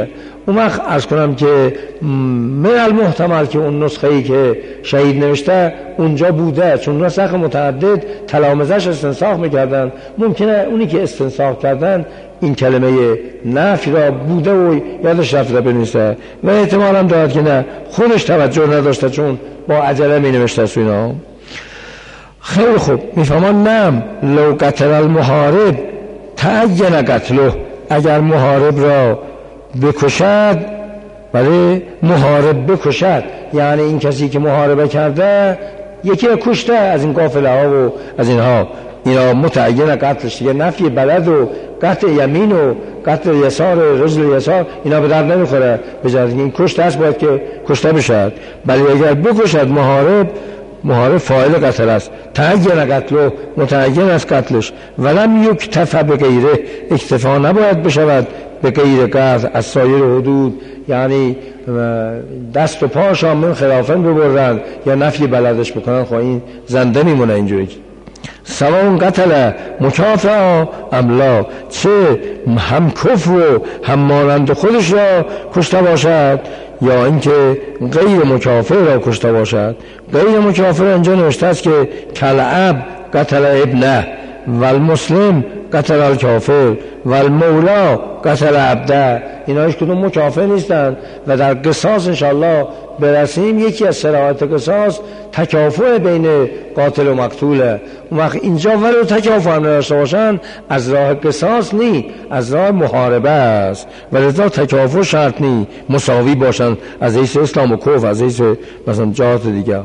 اون وقت عرض کنم که من المحتمل که اون نسخه ای که شهید نوشته اونجا بوده، چون نسخ متعدد تلامذه‌اش استنساخ میکردن، ممکنه اونی که استنساخ کردن این کلمه نفی را بوده و یادش رفته بنویسه و احتمال هم دارد که نه خودش توجه نداشته چون با عجله می نوشته است اینا. خیلی خوب میفهمان نم لو قتل المحارب تعین قتله، اگر محارب را بکشد، ولی محارب بکشد یعنی این کسی که محاربه کرده یکی را کشته از این قافله ها و از اینها، اینا متعین قتلش دیگه، نفی بلد و قطع یمین و قطع یسار رجل یسار اینا به درد نمیخوره، به جای این کشته است باید که کشته بشد. ولی اگر بکشد محارب، محارب فاعل قتل است، تعین قتله متعین است قتلش، ولم یکتفى بغیره اکتفا نباید بشود به غیر قتل از سایر حدود، یعنی دست و پاش هم من خلافن ببرند یا نفی بلدش بکنن، خواهی این زنده میمونه اینجوری. سواء قتل مکافئا ام لا، چه هم کفر و هم مانند خودش را کشته باشد یا اینکه غیر مکافئ را کشته باشد. غیر مکافئ اینجا نوشته است که کالاب قتل ابنه و المسلم قتل الکافر و المولا قتل عبده، اینا هیچ کدوم مکافئ نیستند و در قصاص انشاءالله برسیم یکی از صراحات قصاص تکافؤ بین قاتل و مقتوله. اون وقت اینجا ولو تکافؤ هم نداشته باشن از راه قصاص نی، از راه محاربه است، ولذا تکافؤ شرط نی، مساوی باشن از حیث اسلام و کفر، از حیث مثلا جهات دیگه.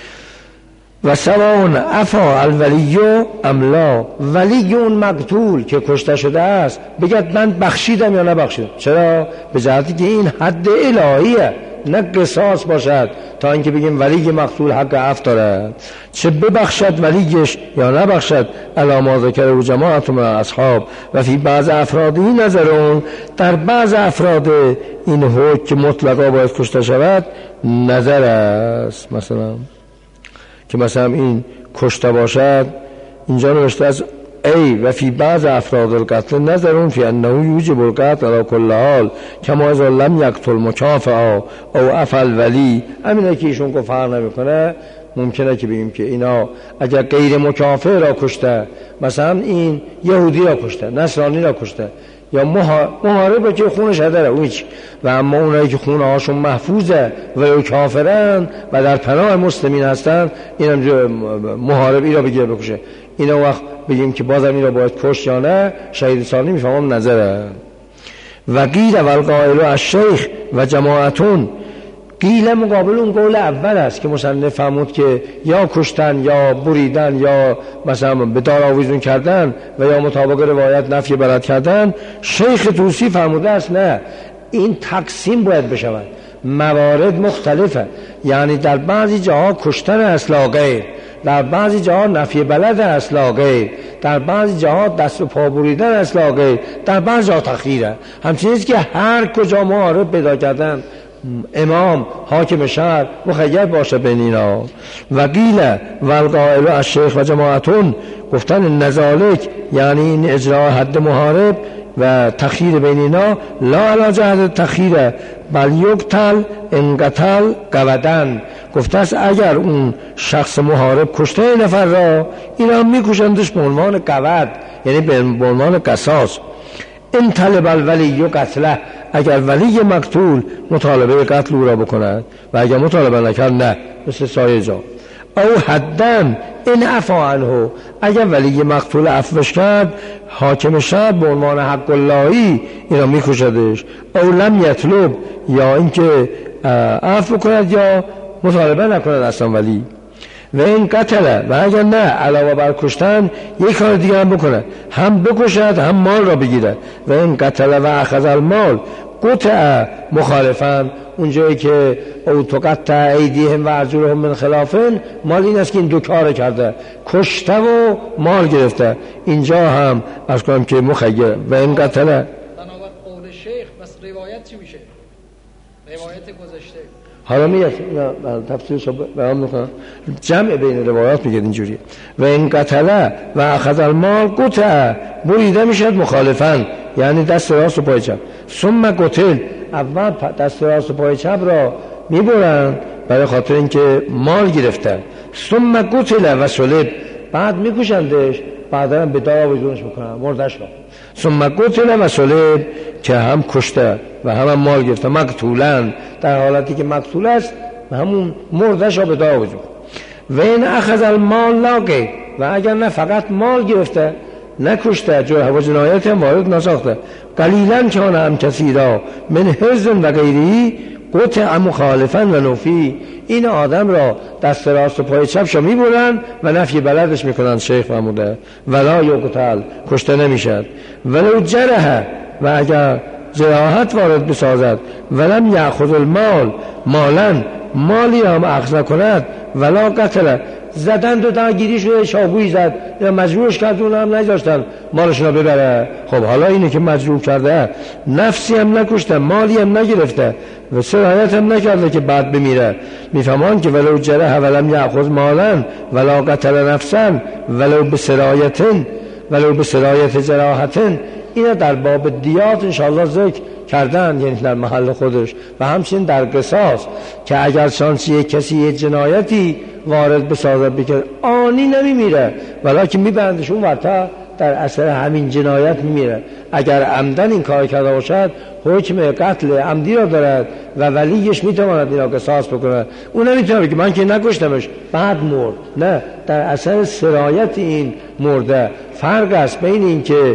و سواء عفا الولی ام لا، ولی اون مقتول که کشته شده است بگد من بخشیدم یا نبخشیدم. چرا؟ به جهتی که این حد الهیه، نه قصاص باشد تا اینکه بگیم ولی مقتول حق عفو دارد، چه ببخشد ولیش یا نبخشد. علی ما ذکر و جماعت من اصحاب و فی بعض افراد این نظرون، در بعض افراد این حکم مطلقا باید کشته شود نظر است، مثلا که مثلا این کشته باشد اینجا نوشته است ای و فی بعض افراد القتل نظرون فی انه یوجب القتل علی کل حال کما اذا لم یقتل مکافئا او افعل ولی. همینه که ایشون که فرق نمیکنه، ممکنه که بگیم که اینا اگر غیر مکافئ را کشته، مثلا این یهودی را کشته، نصرانی را کشته یا محارب که خونش هدره اویچ، و اما اونایی که خونه هاشون محفوظه و کافرن و در پناه مسلمین هستن، این محاربی را بگیره بکشه، اینا وقت بگیم که بازم این را باید کشت یا نه، شهید ثانی میفهمم نظره. و قیل و القائل از شیخ و جماعتون، قیل مقابل اون قول اول است که مصنف فرمود که یا کشتن یا بریدن یا مثلا به دار آویزون کردن و یا مطابق روایت نفی بلد کردن. شیخ طوسی فرموده است نه، این تقسیم باید بشود، موارد مختلفه، یعنی در بعضی جاها کشتن اصلا غیر، در بعضی جاها نفی بلد اصلا غیر، در بعضی جاها دست و پا بریدن اصلا غیر، در بعضی جاها تخیره. همچنین است که هر کجا معارف پیدا کردن امام حاکم شهر مخیر باشه بین اینا. و قیل و القائل از شیخ و جماعتون، گفتن نزالک یعنی این اجرا حد محارب و تخییر بین اینا، لا علا جهت تخییر بل یقتل ان قتل قودن. گفته است اگر اون شخص محارب کشته این نفر را، اینا میکشندش به عنوان قود، یعنی به عنوان قصاص. ان طلب الولی قتله، اگر ولی مقتول مطالبه قتل او را بکند و اگر مطالبه نکرد نه، مثل سایه جا. او حدن این عفا عنه، اگر ولی مقتول عفوش کرد حاکم شهر به عنوان حق اللهی اینا میکشدش. او لم یطلب، یا اینکه عفو کند یا مطالبه نکند اصلا ولی. و این قتله، و اگر نه علاوه بر کشتن یک کار دیگه هم بکنه، هم بکشد هم مال را بگیرد. و این قتله و اخذ المال قطع مخالفن، اونجایی که او تقطع ایدیهم و ارجلهم من خلافن، مال این است که این دو کار کرده، کشته و مال گرفته. اینجا هم از کنم که مخیر. و این قتله بنابر قول شیخ، بس روایت چی میشه؟ روایت گذشته حالا میاد تفسیرش رو بیان میکنم، جمع بین روایات میگه اینجوریه. و این قتله و اخذ المال قطع، بریده میشد مخالفن، یعنی دست راست و پای چپ. ثم قتل، اول دست راست و پای چپ را میبرن برای خاطر اینکه مال گرفتن. ثم قتل و صلب، بعد میکشندش، بعدا به دار آویزونش میکنن مردش را. ثم قتل و صلب، که هم کشته و هم, هم مال گرفته، مقتولن، در حالتی که مقتول است و همون مردش را به دار آویزون. و این اخذ المال لاقه، و اگر نه فقط مال گرفته نکشته، جو هوا جنایت هم وارد نساخته، قلیلا کان هم کثیرا من حرز و غیری قطع مخالفا و نفی، این آدم را دست راست و پای چپش را میبرن و نفی بلدش میکنن. شیخ فرموده ولا یقتل، کشته نمیشد. ولو جرح، و اگر جراحت وارد بسازد، ولم یأخذ المال، مالا مالی هم اخذ کند، ولا قتل، زدن و درگیری شده، چاقویی زد یا مجبورش کرد، اون هم نذاشتن مالشون رو ببره. خب حالا اینه که مجبور کرده، نفسی هم نکشته، مالی هم نگرفته و سرایت هم نکرده که بعد بمیره. میفهمان که ولو جرح ولم یأخذ مالا ولا قتل نفسا ولو بسرایتن ولو بسرایت جراحتن، اینا در باب دیات انشاءالله ذکر کردن، یعنی در محل خودش. و همچنین در قصاص که اگر شانسی یک کسی یک جنایتی وارد بسازد بکرد، آنی نمیمیره ولیکن میبندش اون ورطه، در اثر همین جنایت میمیره. اگر عمدن این کار کرده باشد حکم قتل عمدی را دارد و ولیش میتواند اینا قصاص بکنه. اون نمیتونه بگه من که نکشتمش بعد مرد، نه، در اثر سرایت این مرده. فرق است بین این که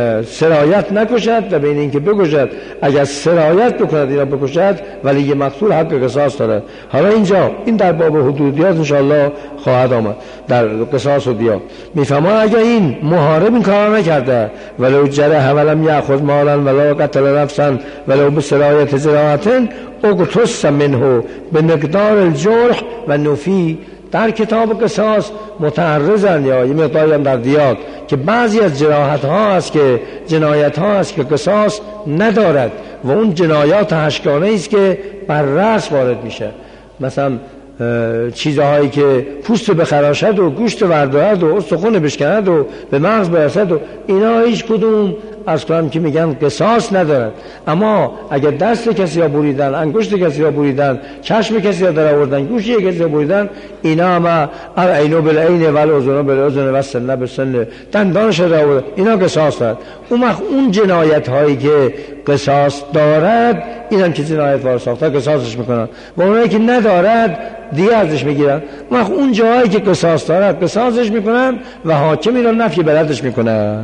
سرایت نکشد و بین این که بکشد. اگر سرایت بکند اینا بکشد ولی مقتول حق قصاص دارد. حالا اینجا این در باب حدودیات انشاءالله خواهد آمد در قصاص و دیات. میفهمم اگر این محارب این کار نکرده، ولو جرح ولم یأخذ مالا ولا قتل نفسا ولو بسرایت جراحتن اقتص منه به مقدار الجرح و نفی. در کتاب قصاص متعرضن یا یه مقداری هم در دیات که بعضی از جراحت ها هست که جنایت ها هست که قصاص ندارد و اون جنایات هشتگانه است که بر رأس وارد میشه. مثلا چیزهایی که پوست بخراشد و گوشت وردارد و استخون بشکند و به مغز برسد و اینا هیچ کدوم از کنم که میگن قصاص ندارد. اما اگر دست کسی را بریدن، انگشت کسی را بریدن، چشم کسی را در آوردن، گوشی کسی را بریدن، اینا هم العین بالعین و الاذن بالاذن و السن بالسن، دندانش را در آوردن، اینا قصاص دارد. اون اون جنایت هایی که قصاص دارد اینم که جنایت وارد ساخته قصاصش میکنن و اونایی که ندارد دیگه ازش میگیرن. اون اون جایی که قصاص دارد قصاصش میکنن و حاکم اینا نفی بلدش میکنه،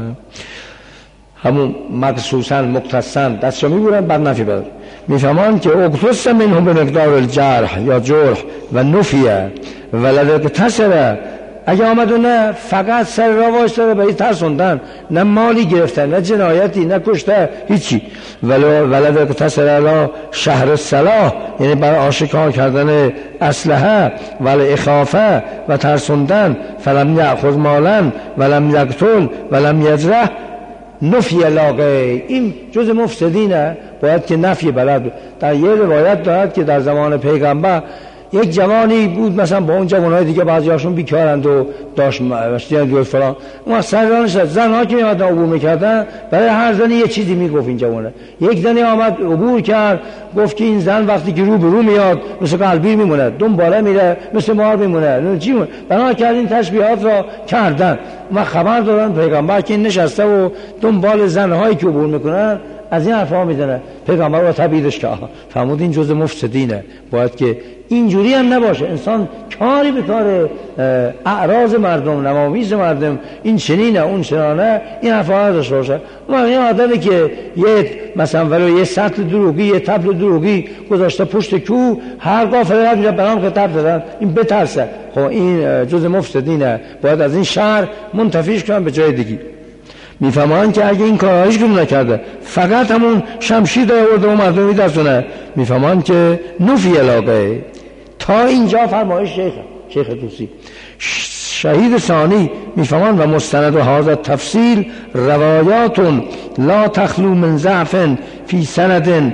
همون مقصوصا مقتصن دستشو میبورن بر نفی بلد. میفهمان که اقتص منه به مقدار الجرح یا جرح و نفیه ولد تصره. اگه آمد نه فقط سر را واشتره به این ترسوندن، نه مالی گرفته، نه جنایتی، نه کشته، هیچی. ولد تصره را شهر صلاح، یعنی برای آشکار کردن اسلحه ولی اخافه و ترسوندن. فلم یأخذ مالا ولم یقتل ولم یجرح نفی لاغه، این جز مفسدینه، باید که نفی بلد. در یه روایت دارد که در زمان پیغمبر یک جوانی بود مثلا با اون جوانای دیگه بعضی هاشون بیکارند و داشت مشتیان دیو فلان، اون سرانش زنها که میامدن عبور میکردن برای هر زنی یه چیزی میگفت. این جوانه یک زنی آمد عبور کرد، گفت که این زن وقتی که رو به رو میاد مثل قلبی میمونه، دم بالا میره مثل مار میمونه، چی مونه؟ بنا کردین تشبیهات را کردن و خبر دادن پیغمبر که این نشسته و دنبال زنهایی که عبور میکنن از این حرفا میزنه. پیغمبر رو تبعیدش که فرمود این جزء مفسدینه، باید که اینجوری هم نباشه. انسان کاری به کار اعراض مردم، نمامیز مردم، این چنینه اون چنانه، این حرفا داشته باشه. اما این آدمی که یه مثلا ولو یه سطل دروغی، یه تبل دروغی گذاشته پشت کو، هر قافله رد میشه برام که تبل دادن، این بترسه. خب این جزء مفسدینه، باید از این شهر منتفیش کنن به جای دیگه. میفهمان که اگه این کارهایش کنون نکرده فقط همون شمشیر داره ورده و مردم میدرسونه، میفهمان که نفی علاقه. تا اینجا فرمایش شیخ شیخ توسی. شهید ثانی میفهمان و مستند و هذا تفصیل روایات لا تخلو من ضعف فی سند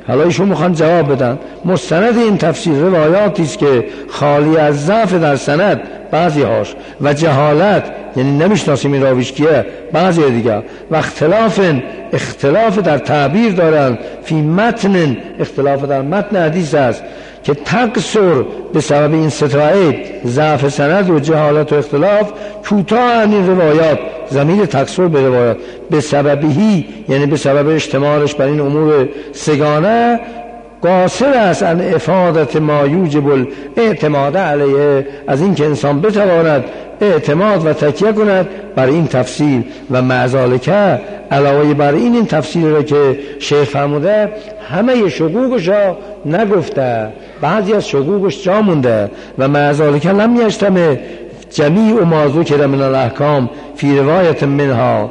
حالا ایشون میخوان جواب بدن. مستند این تفسیر روایاتی است که خالی از ضعف در سند بعضی هاش و جهالت، یعنی نمیشناسیم این راویش کیه، بعضی دیگه، و اختلاف اختلاف در تعبیر دارن فی متن، اختلاف در متن حدیث است که تقصر به سبب این ستایب ضعف سند و جهالت و اختلاف کوتاه این روایات، ضمیر تقصر به روایات به سببی، یعنی به سبب اشتمالش بر این امور سگانه، قاصر است ان افادت ما یوجب الاعتماد علیه، از این که انسان بتواند اعتماد و تکیه کند بر این تفسیر. و معذالکه علاوه بر این این تفسیر را که شیخ فرموده همه شقوقش را نگفته، بعضی از شقوقش جا مونده. و معذالکه لم یجتمع جمیع ما ذکر من الاحکام فی روایت منها،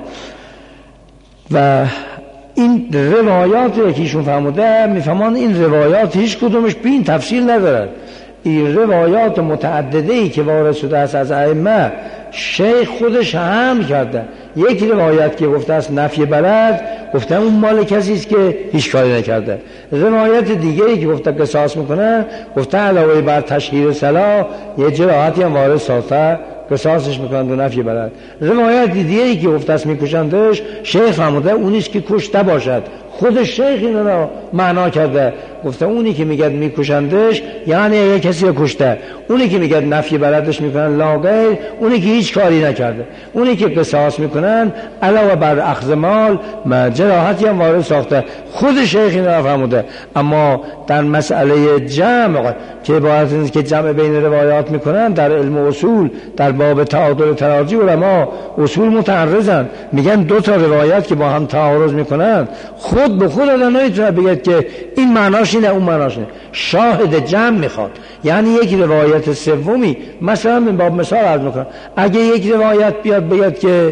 و این روایاتی که ایشون فرموده میفهمان این روایات هیچ کدومش به این تفصیل ندارد. این روایات متعدده‌ای که وارد شده است از ائمه شیخ خودش هم کرده. یک روایت که گفته است نفی بلد، گفته اون مال کسی است که هیچ کاری نکرده. روایت دیگه‌ای که گفته قصاص میکنه، گفته علاوه بر تشهیر صلاح یه جراحتی هم وارد ساخته قصاصش میکنند و نفی بلد. روایت دیگه‌ای که گفته است میکشندش، شیخ فرموده اونیست که کشته باشد. خود شیخ اینو را معنا کرده، گفته اونی که میگه میکشندش یعنی یه کسی رو کشته، اونی که میگه نفی بلدش میکنن لاغیر، اونی که هیچ کاری نکرده. اونی که قصاص میکنن علاوه بر اخذ مال جراحتی هم وارد ساخته. خود شیخ این را فرموده. اما در مسئله جمع که باید که جمع بین روایات میکنن در علم اصول، در باب تعادل تراجی علما اصول متعرضن، میگن دو تا روایت که با هم تعارض میکنن خود به خود آدم نمیتونه بگه که این معناش اینه اون معناش اینه، شاهد جمع میخواد. یعنی یک روایت سومی، مثلا من باب مثال عرض میکنم، اگه یک روایت بیاد بگه که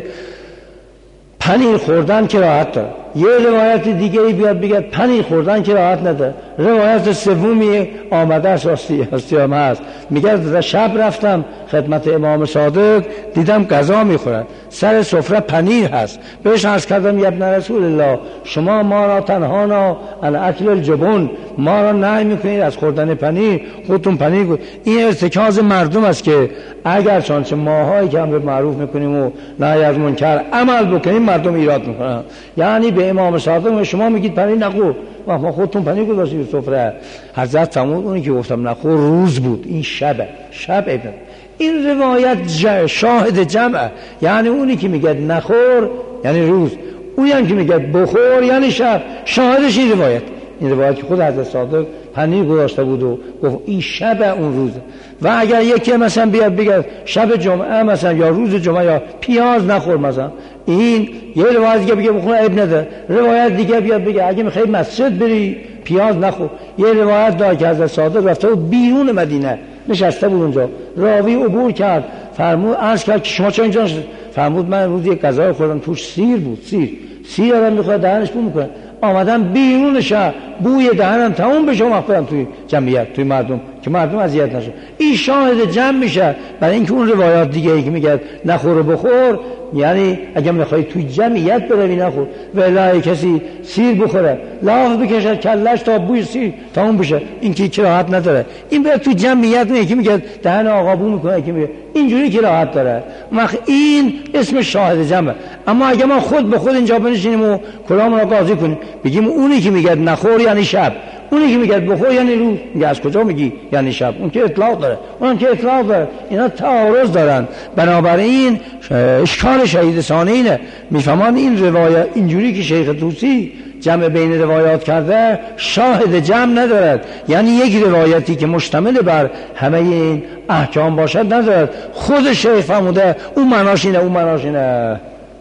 پنیر خوردن که راحت داره، یه روایت دیگه بیاد بگه پنیر خوردن که راحت نداره، روایت سومی آمده است راستی هستی هم هست، میگه شب رفتم خدمت امام صادق دیدم غذا میخورن، سر سفره پنیر هست، بهش عرض کردم یا ابن رسول الله شما ما را تنهانا عن اکل الجبن، ما را نهی میکنید از خوردن پنیر، خودتون پنیر خود. این ارتکاز مردم است که اگر چنانچه ماهایی که امر معروف میکنیم و نهی از منکر عمل بکنیم مردم ایراد میکنن. یعنی به امام صادق شما میگید پنیر نخور، ما خودتون پنیر گذاشتید سفره. حضرت فرمود اونی که گفتم نخور روز بود، این شبه، شب ابن. این روایت شاهد جمعه، یعنی اونی که میگه نخور یعنی روز، اونی هم که میگه بخور یعنی شب، شاهدش این روایت. این روایت که خود حضرت صادق پنیر گذاشته بود و گفت این شب اون روزه. و اگر یکی مثلا بیاد بگه شب جمعه مثلا یا روز جمعه یا پیاز نخور مثلا، این یه روایت دیگه بگه بخور عیب نداره، روایت دیگه بیاد بگه اگه میخوای مسجد بری پیاز نخور. یه روایت داره که حضرت صادق رفته بود بیرون مدینه، نشسته بود اونجا، راوی عبور کرد، فرمود عرض کرد که شما چرا اینجا نشستید؟ فرمود من روز یک غذا خوردم توش سیر بود، سیر سیر آدم میخواد دهنش بو میکنه، آمدم بیرون شهر بوی دهنم تموم بشه و مخبرم توی جمعیت توی مردم که مردم اذیت نشه. این شاهد جمع میشه برای اینکه اون روایات دیگه ای که میگه نخور بخور، یعنی اگه میخوای توی جمعیت بروی نخور، ولای کسی سیر بخوره لاف بکشه کلش تا بوی سیر تموم بشه، این که راحت نداره. این به تو جمعیت نه که میگه دهن آقا بو میکنه که میگه اینجوری که راحت داره، مخ این اسم شاهد جمعه. اما اگه ما خود به خود اینجا بنشینیم و کلامون رو قاضی کنیم بگیم اونی که میگه نخور یعنی شب، اونی که میگه بخور یعنی روز، میگه از کجا میگی یعنی شب؟ اون که اطلاق داره، اونم که اطلاق داره، اینا تعارض دارن. بنابراین اشکال شهید ثانی اینه، میفهمان این روایت اینجوری که شیخ طوسی جمع بین روایات کرده شاهد جمع ندارد، یعنی یک روایتی که مشتمل بر همه این احکام باشد ندارد. خود شیخ فرموده اون معناش اینه اون معناش اینه.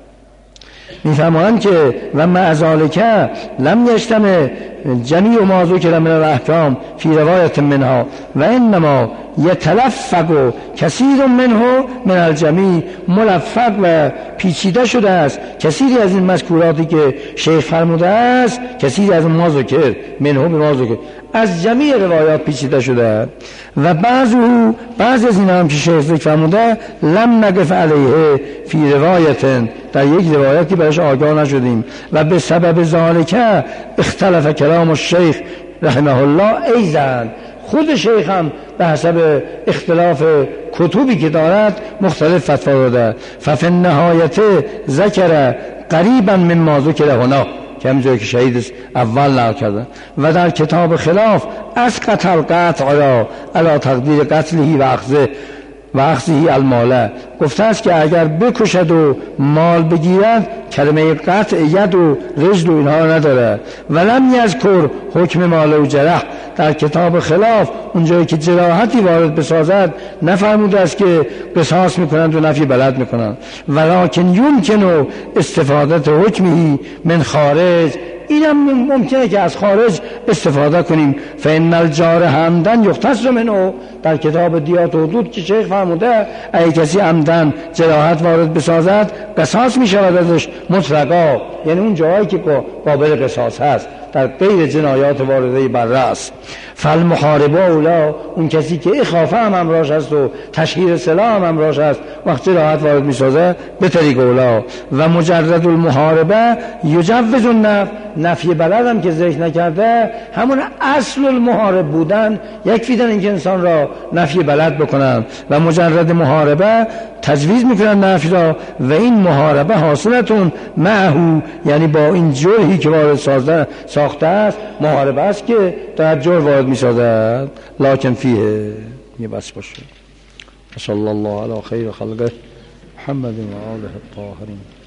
میفهمند که و معذالکه لم یجتمع جمیع ما ذکر من الاحکام فی روایت منها و انما یتلفق کثیر منه من الجمیع، ملفق و پیچیده شده است کثیری از این مذکوراتی که شیخ فرموده است، کثیری از ما ذکر منه به ما ذکر از جمیع روایات پیچیده شده. و بعض او بعض از این هم که شیخ ذکر فرموده لم نقف علیه فی روایت، در یک روایتی برش آگاه نشدیم و به سبب ذالکه اختلاف کلام کلام الشیخ رحمه الله ایضا، خود شیخ هم به حسب اختلاف کتبی که دارد مختلف فتوا داده. ففی النهایت ذکر قریبا مما ذکر هنا، که همینجایی که شهید اول نقل کرده، و در کتاب خلاف از قتل قطع را علی تقدیر قتلهی و اخذه و اخذهی الماله، گفته است که اگر بکشد و مال بگیرد کلمه قطع ید و رجل و اینها نداره. ولم یذکر حکم مال و جرح، در کتاب خلاف اونجایی که جراحتی وارد بسازد نفرموده است که قصاص میکنند و نفی بلد میکنند. ولکن یمکن استفاده حکمی من خارج، اینم ممکنه که از خارج استفاده کنیم. فإن الجار عمدن یختص منه، در کتاب دیات و حدود که شیخ فرموده اگه کسی عمدن جراحت وارد بسازد قصاص می شود ازش مطلقا، یعنی اون جایی که قابل قصاص هست در غیر جنایات وارده بر رأس. فالمحاربه اولا، اون کسی که اخافه هم امراش هست و تشهیر سلاح هم امراش هست وقت جراحت وارد می سازه به طریق اولا. و مجرد المحاربه یجوز النفی، نفی بلد هم که ذکر نکرده همون اصل المحارب بودن یکفیدن این که انسان را نفی بلد بکنن و مجرد محاربه تجویز میکنن نفی را. و این محاربه حاصلتون معهو، یعنی با این جرحی که وارد سازده ساخته است محاربه است که در جرح وارد میسازد. لکن فیه یه بس باشه. صلی الله علی خیر خلقه محمد و آله الطاهرین.